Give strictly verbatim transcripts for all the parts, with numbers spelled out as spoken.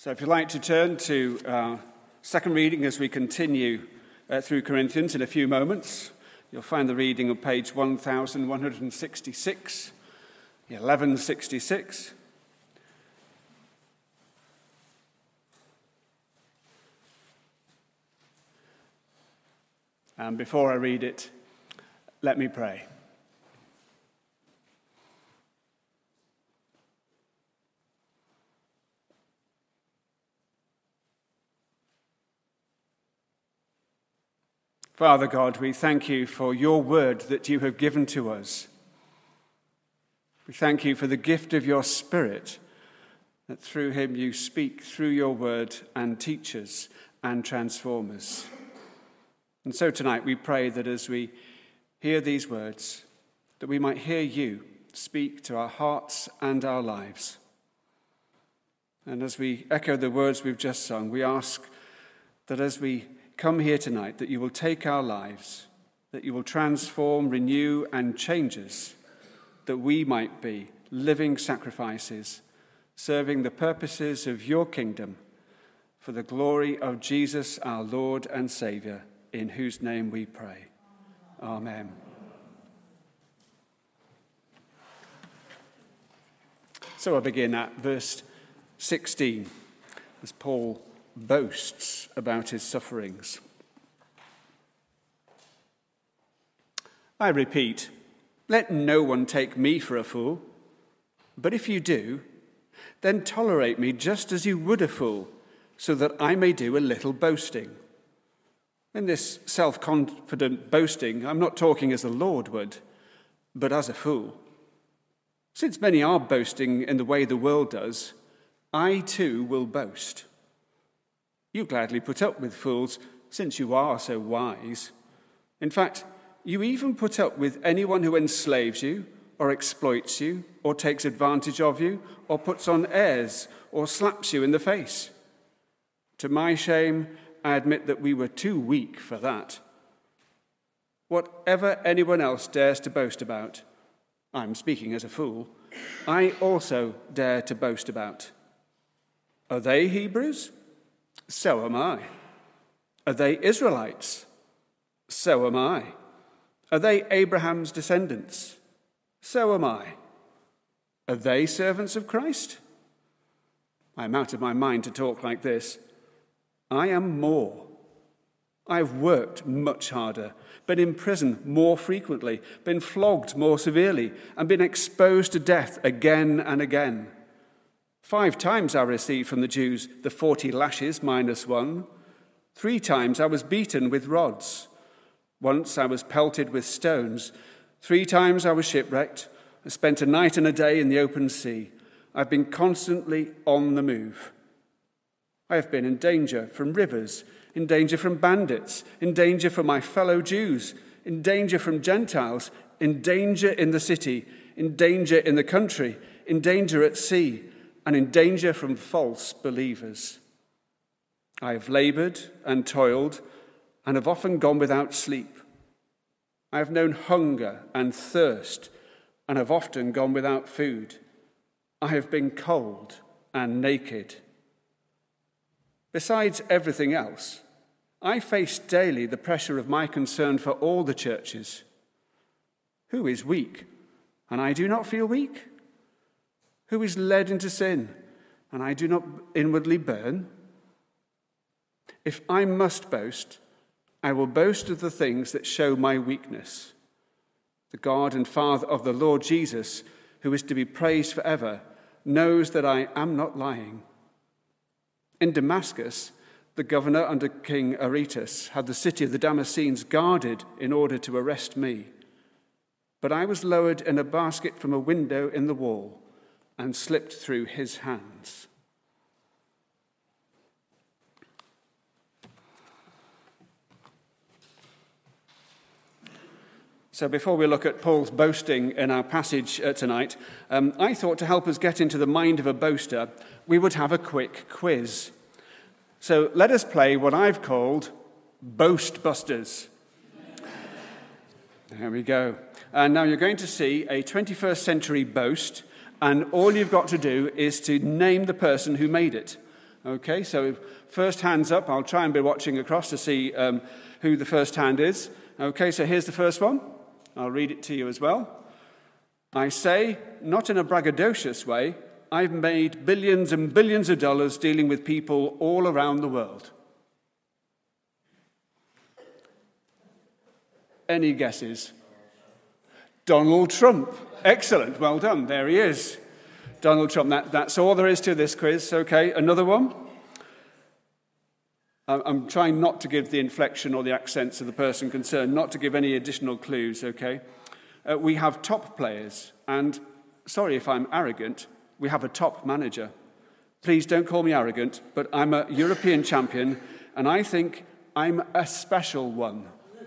So if you'd like to turn to our second reading as we continue uh, through Corinthians in a few moments, you'll find the reading on page eleven sixty-six, eleven sixty-six. And before I read it, let me pray. Father God, we thank you for your word that you have given to us. We thank you for the gift of your Spirit, that through him you speak through your word and teach us and transform us. And so tonight we pray that as we hear these words, that we might hear you speak to our hearts and our lives. And as we echo the words we've just sung, we ask that as we come here tonight, that you will take our lives, that you will transform, renew, and change us, that we might be living sacrifices, serving the purposes of your kingdom, for the glory of Jesus, our Lord and Saviour, in whose name we pray. Amen. So I begin at verse sixteen, as Paul boasts about his sufferings. I repeat, let no one take me for a fool, but if you do, then tolerate me just as you would a fool, so that I may do a little boasting. In this self-confident boasting, I'm not talking as the Lord would, but as a fool. Since many are boasting in the way the world does, I too will boast. You gladly put up with fools, since you are so wise. In fact, you even put up with anyone who enslaves you, or exploits you, or takes advantage of you, or puts on airs, or slaps you in the face. To my shame, I admit that we were too weak for that. Whatever anyone else dares to boast about, I'm speaking as a fool, I also dare to boast about. Are they Hebrews? So am I. Are they Israelites? So am I. Are they Abraham's descendants? So am I. Are they servants of Christ? I'm out of my mind to talk like this. I am more. I've worked much harder, been in prison more frequently, been flogged more severely, and been exposed to death again and again. Five times I received from the Jews the forty lashes minus one. Three times I was beaten with rods. Once I was pelted with stones. Three times I was shipwrecked. I spent a night and a day in the open sea. I've been constantly on the move. I have been in danger from rivers, in danger from bandits, in danger from my fellow Jews, in danger from Gentiles, in danger in the city, in danger in the country, in danger at sea, and in danger from false believers. I have labored and toiled and have often gone without sleep. I have known hunger and thirst and have often gone without food. I have been cold and naked. Besides everything else, I face daily the pressure of my concern for all the churches. Who is weak, and I do not feel weak? Who is led into sin, and I do not inwardly burn? If I must boast, I will boast of the things that show my weakness. The God and Father of the Lord Jesus, who is to be praised forever, knows that I am not lying. In Damascus, the governor under King Aretas had the city of the Damascenes guarded in order to arrest me. But I was lowered in a basket from a window in the wall and slipped through his hands. So before we look at Paul's boasting in our passage uh, tonight, um, I thought to help us get into the mind of a boaster, we would have a quick quiz. So let us play what I've called Boast Busters. There we go. And now you're going to see a twenty-first century boast, and all you've got to do is to name the person who made it. Okay, so first hands up. I'll try and be watching across to see um, who the first hand is. Okay, so here's the first one. I'll read it to you as well. I say, not in a braggadocious way, I've made billions and billions of dollars dealing with people all around the world. Any guesses? Donald Trump. Excellent. Well done. There he is. Donald Trump. That, that's all there is to this quiz. Okay, another one. I'm trying not to give the inflection or the accents of the person concerned, not to give any additional clues, okay? Uh, we have top players, and sorry if I'm arrogant, we have a top manager. Please don't call me arrogant, but I'm a European champion, and I think I'm a special one.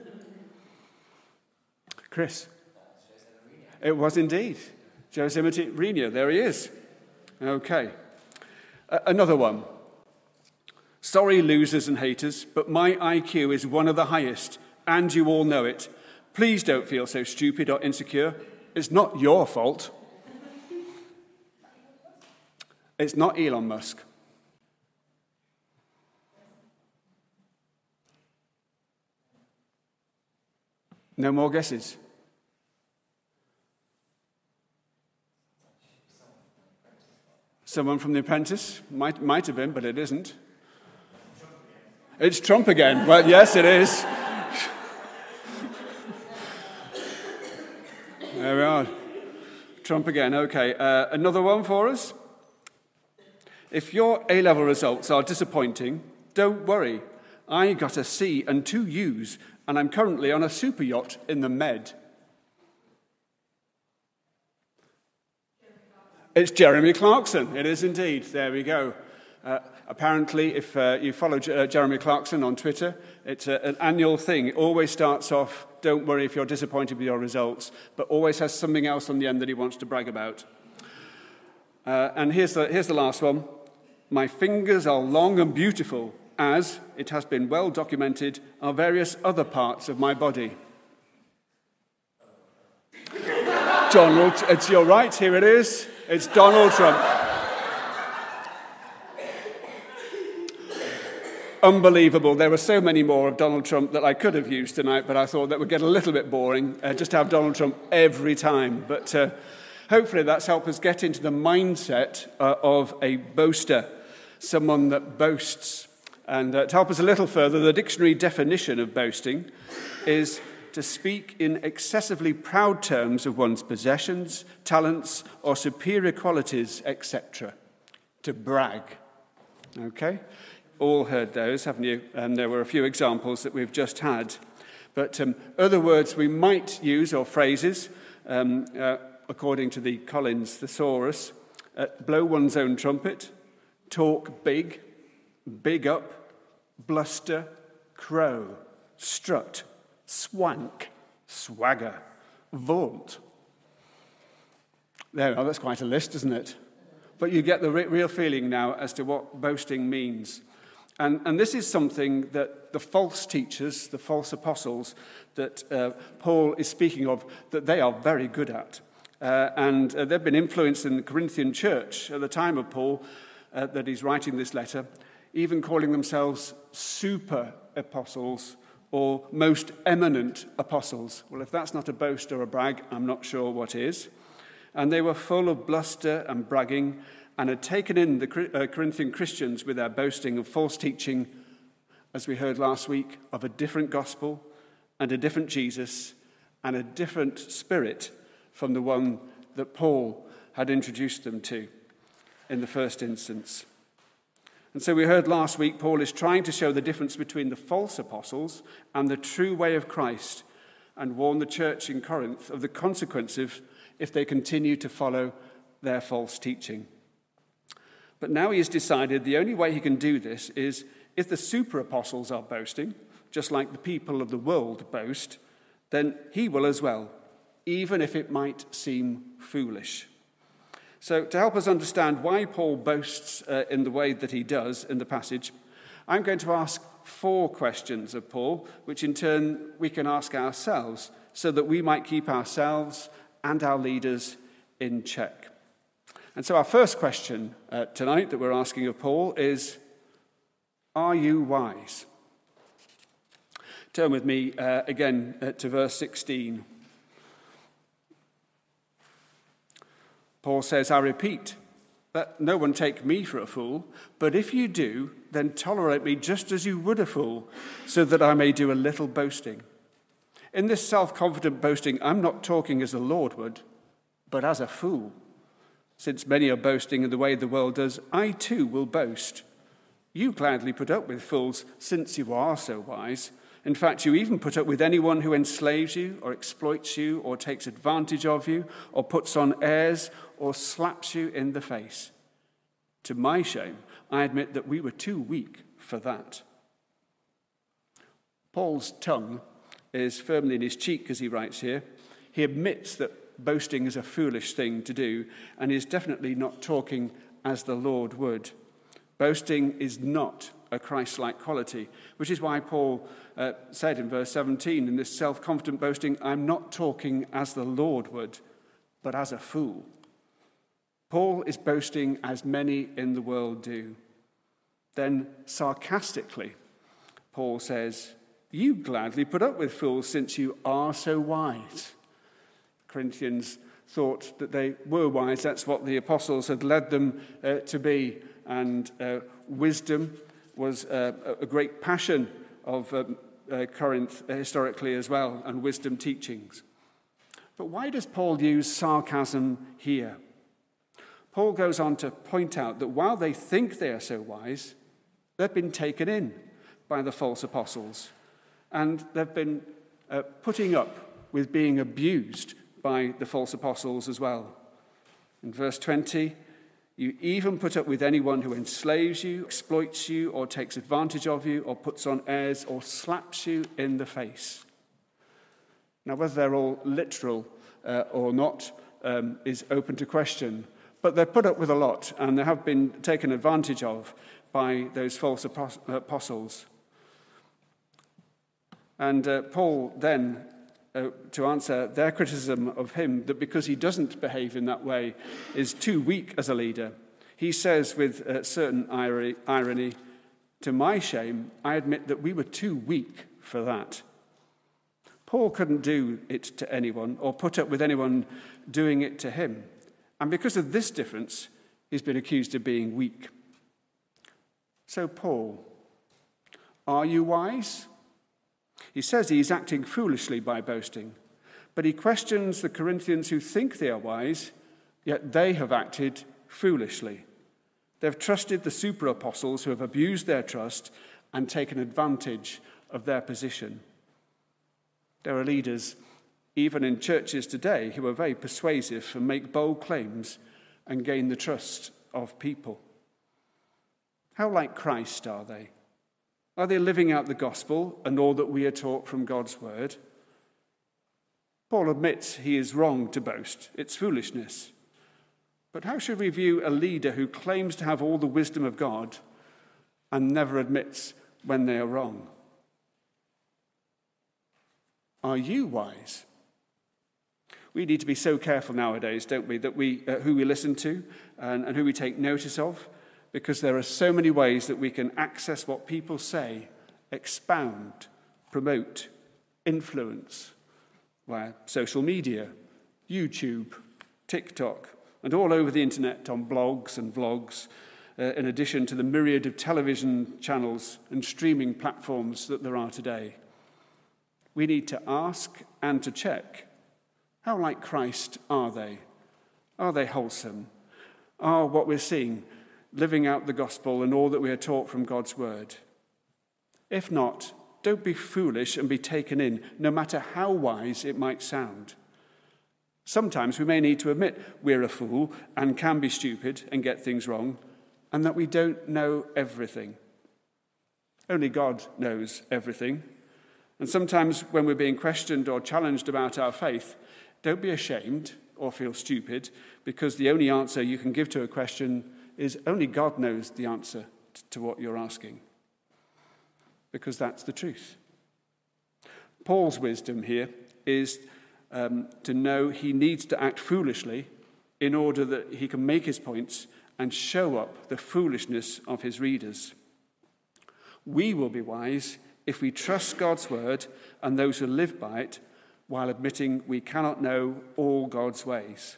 Chris? It was indeed. Jose Mourinho, there he is. Okay. Uh, another one. Sorry, losers and haters, but my I Q is one of the highest, and you all know it. Please don't feel so stupid or insecure. It's not your fault. It's not Elon Musk. No more guesses? Someone from The Apprentice? Might, might have been, but it isn't. It's Trump again. Well, yes, it is. There we are. Trump again. Okay. Uh, another one for us. If your A-level results are disappointing, don't worry. I got a C and two U's, and I'm currently on a super yacht in the Med. It's Jeremy Clarkson. It is indeed. There we go. Uh, apparently, if uh, you follow J- uh, Jeremy Clarkson on Twitter, it's a, an annual thing. It always starts off, don't worry if you're disappointed with your results, but always has something else on the end that he wants to brag about. Uh, and here's the, here's the last one. My fingers are long and beautiful, as, it has been well documented, are various other parts of my body. Donald, it's you're right, here it is. It's Donald Trump. Unbelievable. There were so many more of Donald Trump that I could have used tonight, but I thought that would get a little bit boring, uh, just to have Donald Trump every time. But uh, hopefully that's helped us get into the mindset uh, of a boaster, someone that boasts. And uh, to help us a little further, the dictionary definition of boasting is to speak in excessively proud terms of one's possessions, talents, or superior qualities, et cetera. To brag. Okay? All heard those, haven't you? And there were a few examples that we've just had. But um, other words we might use, or phrases, um, uh, according to the Collins Thesaurus, uh, blow one's own trumpet, talk big, big up, bluster, crow, strut, swank, swagger, vaunt. There we are, that's quite a list, isn't it? But you get the re- real feeling now as to what boasting means. And, and this is something that the false teachers, the false apostles that uh, Paul is speaking of, that they are very good at. Uh, and uh, they've been influenced in the Corinthian church at the time of Paul, uh, that he's writing this letter, even calling themselves super apostles or most eminent apostles. Well, if that's not a boast or a brag, I'm not sure what is. And they were full of bluster and bragging, and had taken in the Corinthian Christians with their boasting of false teaching, as we heard last week, of a different gospel and a different Jesus and a different spirit from the one that Paul had introduced them to in the first instance. And so we heard last week, Paul is trying to show the difference between the false apostles and the true way of Christ, and warn the church in Corinth of the consequences if they continue to follow their false teaching. But now he has decided the only way he can do this is if the super apostles are boasting, just like the people of the world boast, then he will as well, even if it might seem foolish. So to help us understand why Paul boasts uh, in the way that he does in the passage, I'm going to ask four questions of Paul, which in turn we can ask ourselves so that we might keep ourselves and our leaders in check. And so our first question uh, tonight that we're asking of Paul is, Are you wise? Turn with me uh, again uh, to verse sixteen. Paul says, I repeat, let no one take me for a fool, but if you do, then tolerate me just as you would a fool, so that I may do a little boasting. In this self-confident boasting, I'm not talking as the Lord would, but as a fool. Since many are boasting in the way the world does, I too will boast. You gladly put up with fools, since you are so wise. In fact, you even put up with anyone who enslaves you, or exploits you, or takes advantage of you, or puts on airs, or slaps you in the face. To my shame, I admit that we were too weak for that. Paul's tongue is firmly in his cheek, as he writes here. He admits that boasting is a foolish thing to do, and is definitely not talking as the Lord would. Boasting is not a Christ-like quality, which is why Paul uh, said in verse seventeen, in this self-confident boasting, I'm not talking as the Lord would, but as a fool. Paul is boasting as many in the world do. Then sarcastically, Paul says, you gladly put up with fools since you are so wise. Corinthians thought that they were wise. That's what the apostles had led them uh, to be. And uh, wisdom was uh, a great passion of um, uh, Corinth historically as well, and wisdom teachings. But why does Paul use sarcasm here? Paul goes on to point out that while they think they are so wise, they've been taken in by the false apostles, and they've been uh, putting up with being abused by the false apostles as well. In verse twenty, you even put up with anyone who enslaves you, exploits you, or takes advantage of you, or puts on airs, or slaps you in the face. Now, whether they're all literal uh, or not um, is open to question. But they're put up with a lot, and they have been taken advantage of by those false apostles. And uh, Paul then, uh, to answer their criticism of him, that because he doesn't behave in that way, is too weak as a leader, he says with uh, certain irony, to my shame, I admit that we were too weak for that. Paul couldn't do it to anyone or put up with anyone doing it to him. And because of this difference, he's been accused of being weak. So, Paul, are you wise? He says he's acting foolishly by boasting, but he questions the Corinthians who think they are wise, yet they have acted foolishly. They've trusted the super apostles who have abused their trust and taken advantage of their position. There are leaders even in churches today, who are very persuasive and make bold claims and gain the trust of people. How like Christ are they? Are they living out the gospel and all that we are taught from God's word? Paul admits he is wrong to boast. It's foolishness. But how should we view a leader who claims to have all the wisdom of God and never admits when they are wrong? Are you wise? We need to be so careful nowadays, don't we, that we uh, who we listen to and, and who we take notice of, because there are so many ways that we can access what people say, expound, promote, influence, via social media, YouTube, TikTok, and all over the internet on blogs and vlogs, uh, in addition to the myriad of television channels and streaming platforms that there are today. We need to ask and to check. How like Christ are they? Are they wholesome? Are what we're seeing living out the gospel and all that we are taught from God's word? If not, don't be foolish and be taken in, no matter how wise it might sound. Sometimes we may need to admit we're a fool and can be stupid and get things wrong, and that we don't know everything. Only God knows everything. And sometimes when we're being questioned or challenged about our faith, don't be ashamed or feel stupid, because the only answer you can give to a question is only God knows the answer to what you're asking. Because that's the truth. Paul's wisdom here is um, to know he needs to act foolishly in order that he can make his points and show up the foolishness of his readers. We will be wise if we trust God's word and those who live by it, while admitting we cannot know all God's ways.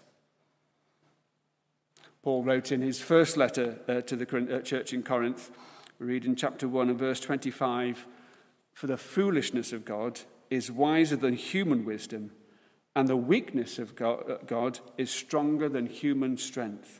Paul wrote in his first letter uh, to the church in Corinth, we read in chapter one and verse twenty-five, "For the foolishness of God is wiser than human wisdom, and the weakness of God is stronger than human strength."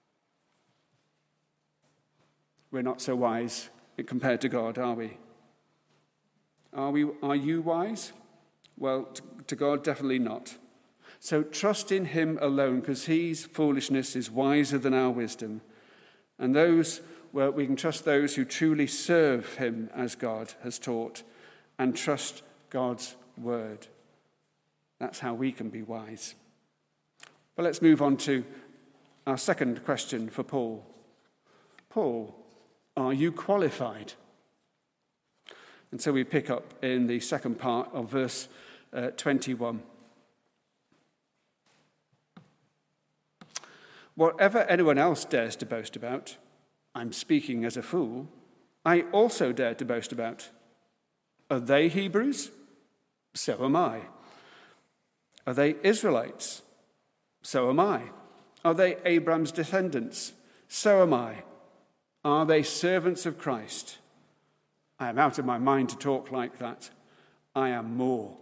We're not so wise compared to God, are we? Are we? Are you wise? Well, to God, definitely not. So trust in him alone, because his foolishness is wiser than our wisdom. And those, well, we can trust those who truly serve him as God has taught, and trust God's word. That's how we can be wise. Well, let's move on to our second question for Paul. Paul, are you qualified? And so we pick up in the second part of verse uh, twenty-one. Whatever anyone else dares to boast about, I'm speaking as a fool, I also dare to boast about. Are they Hebrews? So am I. Are they Israelites? So am I. Are they Abraham's descendants? So am I. Are they servants of Christ? I am out of my mind to talk like that. I am more.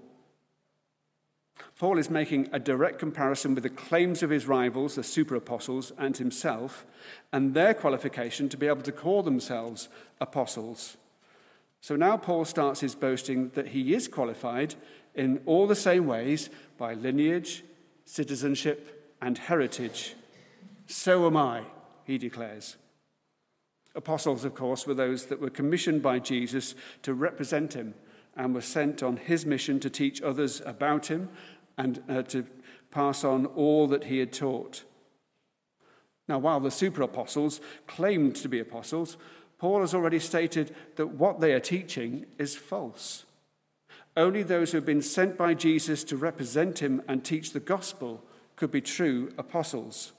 Paul is making a direct comparison with the claims of his rivals, the super-apostles, and himself, and their qualification to be able to call themselves apostles. So now Paul starts his boasting that he is qualified in all the same ways by lineage, citizenship, and heritage. So am I, he declares. Apostles, of course, were those that were commissioned by Jesus to represent him and were sent on his mission to teach others about him and uh, to pass on all that he had taught. Now, while the super-apostles claimed to be apostles, Paul has already stated that what they are teaching is false. Only those who have been sent by Jesus to represent him and teach the gospel could be true apostles.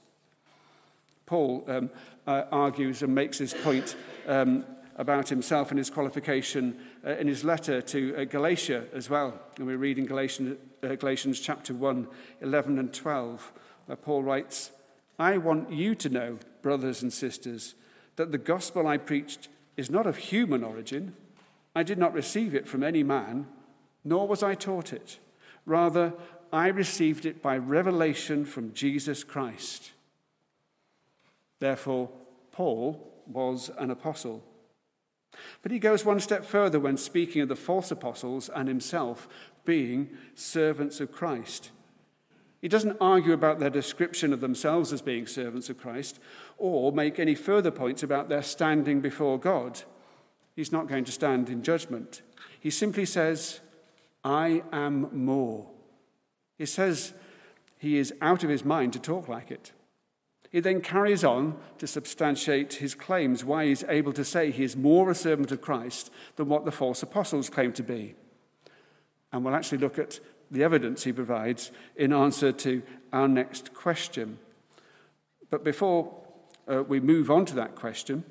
Paul um, uh, argues and makes his point um, about himself and his qualification uh, in his letter to uh, Galatia as well. And we read in Galatians, uh, Galatians chapter one, eleven and twelve, where Paul writes, "I want you to know, brothers and sisters, that the gospel I preached is not of human origin. I did not receive it from any man, nor was I taught it. Rather, I received it by revelation from Jesus Christ." Therefore, Paul was an apostle. But he goes one step further when speaking of the false apostles and himself being servants of Christ. He doesn't argue about their description of themselves as being servants of Christ or make any further points about their standing before God. He's not going to stand in judgment. He simply says, I am more. He says he is out of his mind to talk like it. He then carries on to substantiate his claims, why he's able to say he is more a servant of Christ than what the false apostles claim to be. And we'll actually look at the evidence he provides in answer to our next question. But before uh, we move on to that question,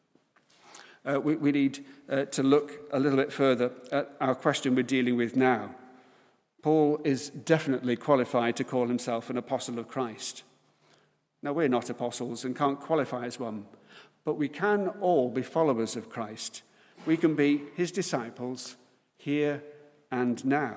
uh, we, we need uh, to look a little bit further at our question we're dealing with now. Paul is definitely qualified to call himself an apostle of Christ. Now, we're not apostles and can't qualify as one, but we can all be followers of Christ. We can be his disciples here and now.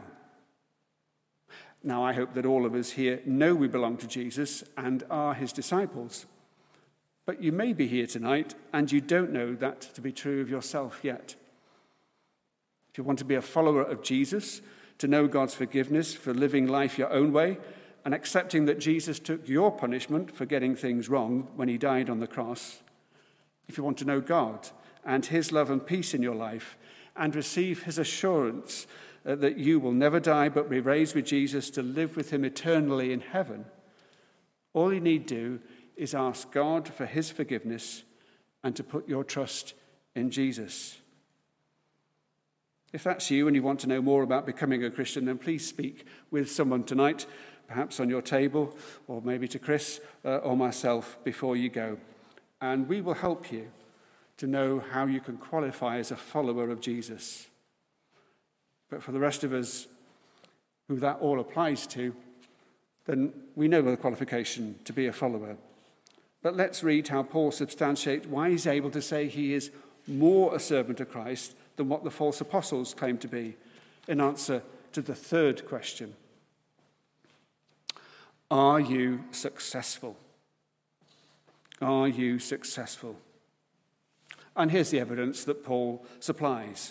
Now, I hope that all of us here know we belong to Jesus and are his disciples. But you may be here tonight and you don't know that to be true of yourself yet. If you want to be a follower of Jesus, to know God's forgiveness for living life your own way, and accepting that Jesus took your punishment for getting things wrong when he died on the cross, if you want to know God and his love and peace in your life and receive his assurance uh, that you will never die but be raised with Jesus to live with him eternally in heaven, all you need do is ask God for his forgiveness and to put your trust in Jesus. If that's you and you want to know more about becoming a Christian, then please speak with someone tonight, perhaps on your table, or maybe to Chris uh, or myself before you go. And we will help you to know how you can qualify as a follower of Jesus. But for the rest of us who that all applies to, then we know the qualification to be a follower. But let's read how Paul substantiates why he's able to say he is more a servant of Christ than what the false apostles claim to be, in answer to the third question. Are you successful? Are you successful? And here's the evidence that Paul supplies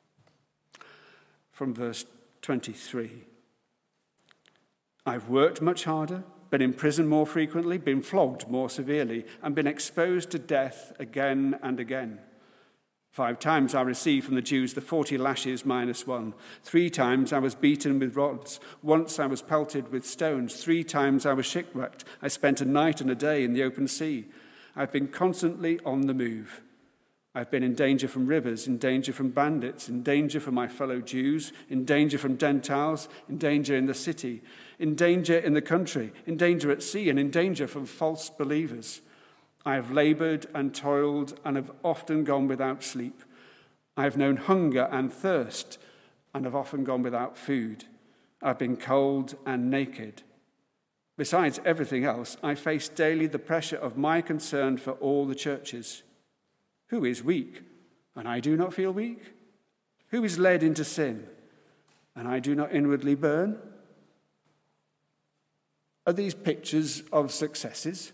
from verse twenty-three. I've worked much harder, been in prison more frequently, been flogged more severely, and been exposed to death again and again. Five times I received from the Jews the forty lashes minus one. Three times I was beaten with rods. Once I was pelted with stones. Three times I was shipwrecked. I spent a night and a day in the open sea. I've been constantly on the move. I've been in danger from rivers, in danger from bandits, in danger from my fellow Jews, in danger from Gentiles, in danger in the city, in danger in the country, in danger at sea, and in danger from false believers. I have labored and toiled and have often gone without sleep. I have known hunger and thirst and have often gone without food. I've been cold and naked. Besides everything else, I face daily the pressure of my concern for all the churches. Who is weak, and I do not feel weak? Who is led into sin, and I do not inwardly burn? Are these pictures of successes?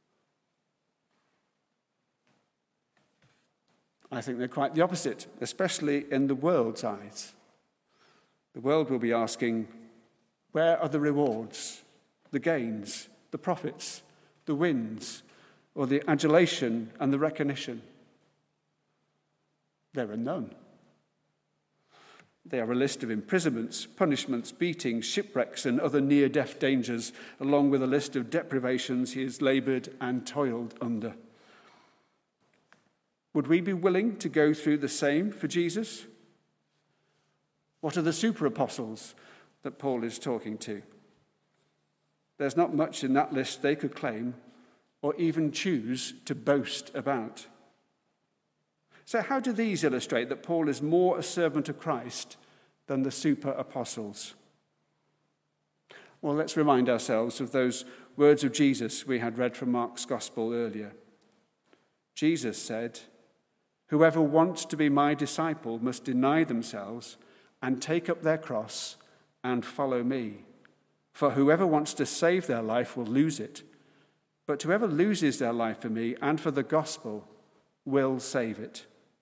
I think they're quite the opposite, especially in the world's eyes. The world will be asking, where are the rewards, the gains, the profits, the wins, or the adulation and the recognition? There are none. They are a list of imprisonments, punishments, beatings, shipwrecks, and other near-death dangers, along with a list of deprivations he has laboured and toiled under. Would we be willing to go through the same for Jesus? What are the super-apostles that Paul is talking to? There's not much in that list they could claim or even choose to boast about. So how do these illustrate that Paul is more a servant of Christ than the super-apostles? Well, let's remind ourselves of those words of Jesus we had read from Mark's Gospel earlier. Jesus said, "Whoever wants to be my disciple must deny themselves and take up their cross and follow me. For whoever wants to save their life will lose it, but whoever loses their life for me and for the gospel will save it."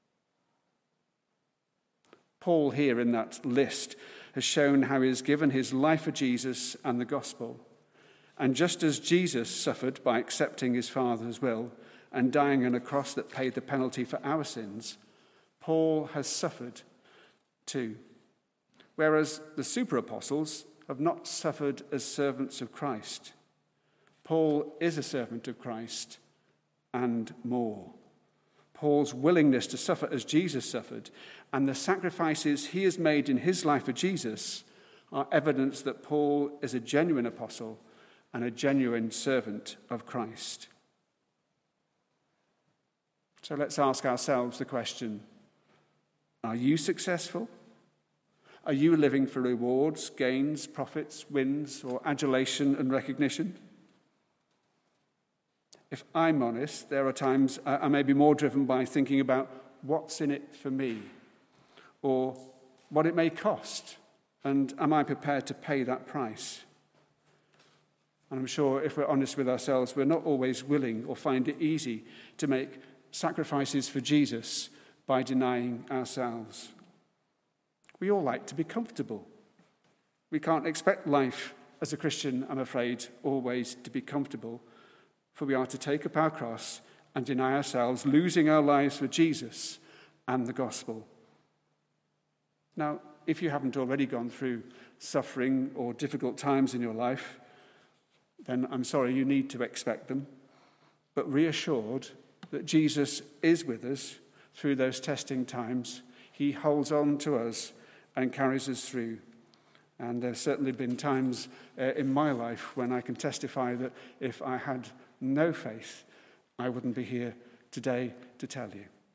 Paul here in that list has shown how he has given his life for Jesus and the gospel. And just as Jesus suffered by accepting his Father's will and dying on a cross that paid the penalty for our sins, Paul has suffered too. Whereas the super-apostles have not suffered as servants of Christ. Paul is a servant of Christ and more. Paul's willingness to suffer as Jesus suffered and the sacrifices he has made in his life for Jesus are evidence that Paul is a genuine apostle and a genuine servant of Christ. So let's ask ourselves the question, are you successful? Are you living for rewards, gains, profits, wins, or adulation and recognition? If I'm honest, there are times I may be more driven by thinking about what's in it for me, or what it may cost, and am I prepared to pay that price? And I'm sure if we're honest with ourselves, we're not always willing or find it easy to make sacrifices for Jesus by denying ourselves. We all like to be comfortable. We can't expect life as a Christian, I'm afraid, always to be comfortable, for we are to take up our cross and deny ourselves, losing our lives for Jesus and the gospel. Now, if you haven't already gone through suffering or difficult times in your life, then I'm sorry, you need to expect them. But reassured that Jesus is with us through those testing times, he holds on to us and carries us through. And there's certainly been times uh, in my life when I can testify that if I had no faith, I wouldn't be here today to tell you.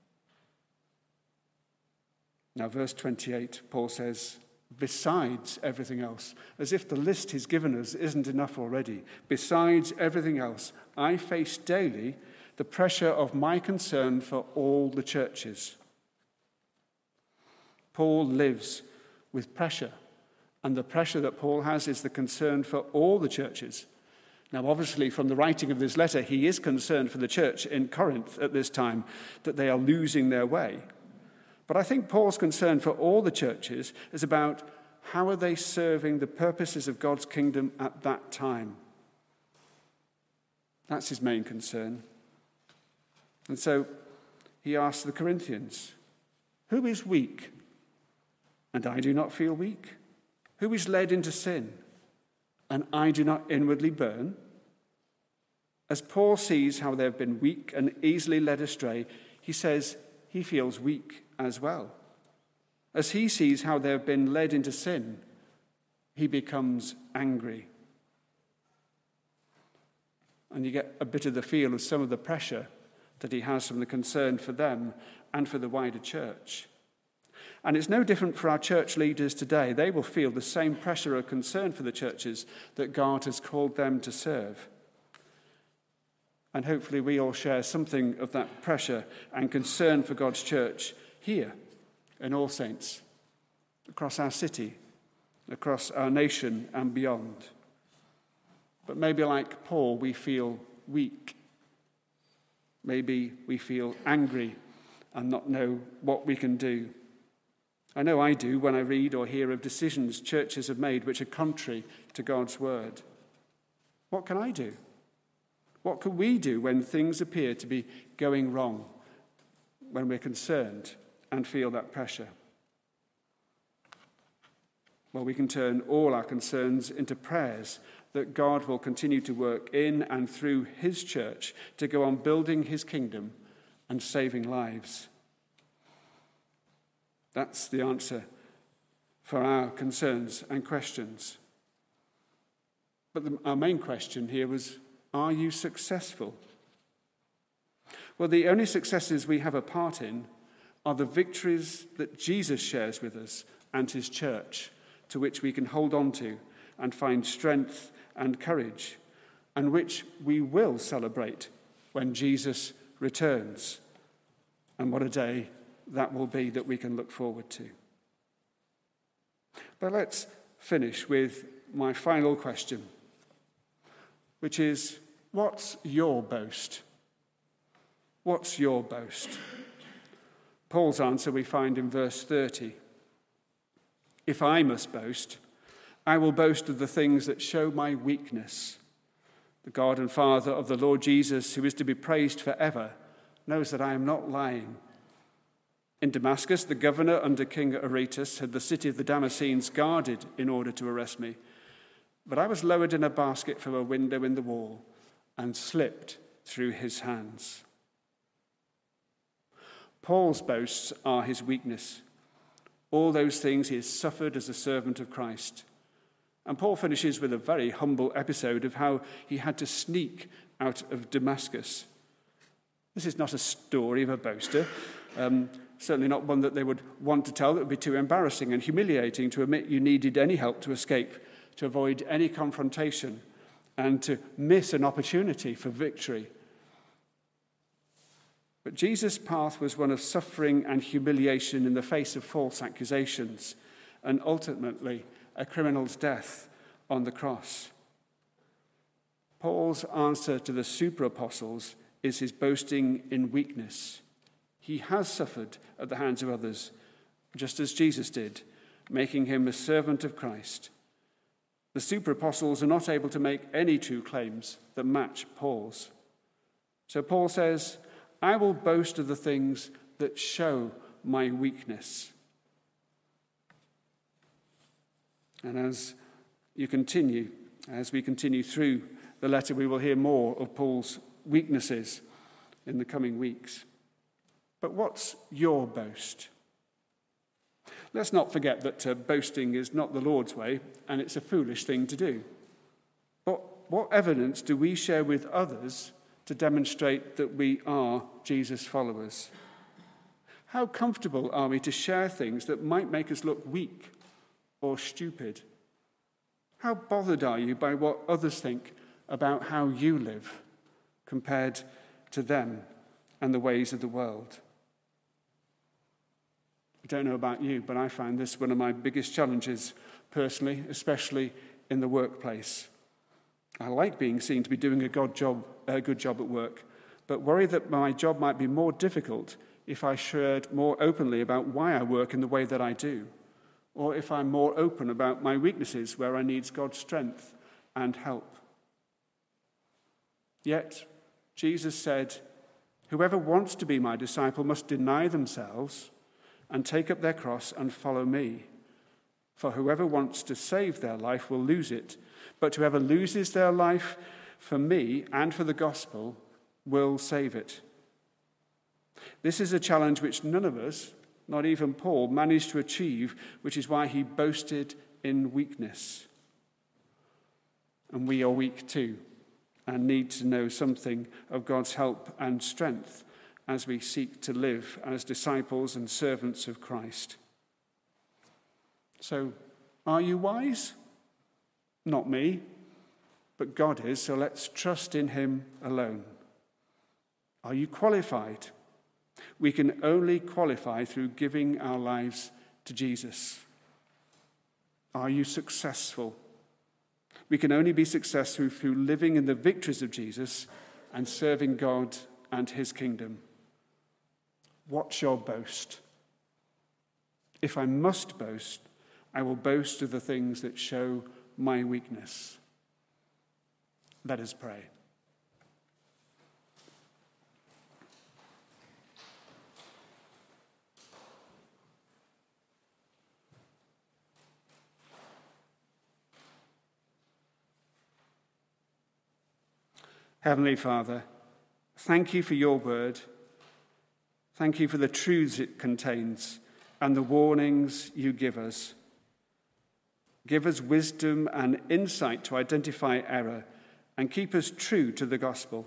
Now, verse twenty-eight, Paul says, besides everything else, as if the list he's given us isn't enough already. Besides everything else, I face daily the pressure of my concern for all the churches. Paul lives with pressure, and the pressure that Paul has is the concern for all the churches. Now, obviously, from the writing of this letter, he is concerned for the church in Corinth at this time, that they are losing their way. But I think Paul's concern for all the churches is about how are they serving the purposes of God's kingdom at that time. That's his main concern. And so he asks the Corinthians, who is weak? And I do not feel weak. Who is led into sin? And I do not inwardly burn? As Paul sees how they have been weak and easily led astray, he says he feels weak as well. As he sees how they have been led into sin, he becomes angry. And you get a bit of the feel of some of the pressure that he has from the concern for them and for the wider church. And it's no different for our church leaders today. They will feel the same pressure or concern for the churches that God has called them to serve. And hopefully we all share something of that pressure and concern for God's church here in All Saints, across our city, across our nation and beyond. But maybe like Paul, we feel weak. Maybe we feel angry and not know what we can do. I know I do when I read or hear of decisions churches have made which are contrary to God's word. What can I do? What can we do when things appear to be going wrong, when we're concerned and feel that pressure? Well, we can turn all our concerns into prayers that God will continue to work in and through his church to go on building his kingdom and saving lives. That's the answer for our concerns and questions. But the, our main question here was, are you successful? Well, the only successes we have a part in are the victories that Jesus shares with us and his church, to which we can hold on to and find strength and courage, and which we will celebrate when Jesus returns. And what a day that will be that we can look forward to. But let's finish with my final question, which is, what's your boast? What's your boast? Paul's answer we find in verse thirty. If I must boast, I will boast of the things that show my weakness. The God and Father of the Lord Jesus, who is to be praised forever, knows that I am not lying. In Damascus, the governor under King Aretas had the city of the Damascenes guarded in order to arrest me. But I was lowered in a basket from a window in the wall and slipped through his hands. Paul's boasts are his weakness. All those things he has suffered as a servant of Christ. And Paul finishes with a very humble episode of how he had to sneak out of Damascus. This is not a story of a boaster, um, certainly not one that they would want to tell. That would be too embarrassing and humiliating to admit you needed any help to escape, to avoid any confrontation, and to miss an opportunity for victory. But Jesus' path was one of suffering and humiliation in the face of false accusations, and ultimately a criminal's death on the cross. Paul's answer to the super apostles is his boasting in weakness. He has suffered at the hands of others, just as Jesus did, making him a servant of Christ. The super apostles are not able to make any true claims that match Paul's. So Paul says, I will boast of the things that show my weakness. And as you continue, as we continue through the letter, we will hear more of Paul's weaknesses in the coming weeks. But what's your boast? Let's not forget that uh, boasting is not the Lord's way, and it's a foolish thing to do. But what evidence do we share with others to demonstrate that we are Jesus' followers? How comfortable are we to share things that might make us look weak or stupid? How bothered are you by what others think about how you live compared to them and the ways of the world? I don't know about you, but I find this one of my biggest challenges personally, especially in the workplace. I like being seen to be doing a good job, a good job at work, but worry that my job might be more difficult if I shared more openly about why I work in the way that I do, or if I'm more open about my weaknesses where I need God's strength and help. Yet, Jesus said, "Whoever wants to be my disciple must deny themselves and take up their cross and follow me. For whoever wants to save their life will lose it, but whoever loses their life for me and for the gospel will save it." This is a challenge which none of us, not even Paul, managed to achieve, which is why he boasted in weakness. And we are weak too, and need to know something of God's help and strength as we seek to live as disciples and servants of Christ. So, are you wise? Not me, but God is, so let's trust in him alone. Are you qualified? We can only qualify through giving our lives to Jesus. Are you successful? We can only be successful through living in the victories of Jesus and serving God and his kingdom. What's your boast? If I must boast, I will boast of the things that show my weakness. Let us pray. Heavenly Father, thank you for your word. Thank you for the truths it contains and the warnings you give us. Give us wisdom and insight to identify error and keep us true to the gospel.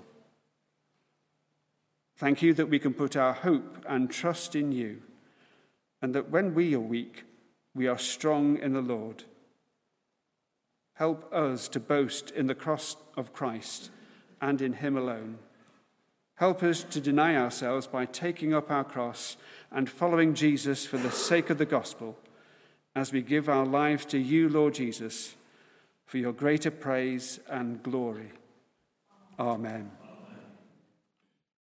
Thank you that we can put our hope and trust in you, and that when we are weak, we are strong in the Lord. Help us to boast in the cross of Christ and in him alone. Help us to deny ourselves by taking up our cross and following Jesus for the sake of the gospel, as we give our lives to you, Lord Jesus, for your greater praise and glory. Amen.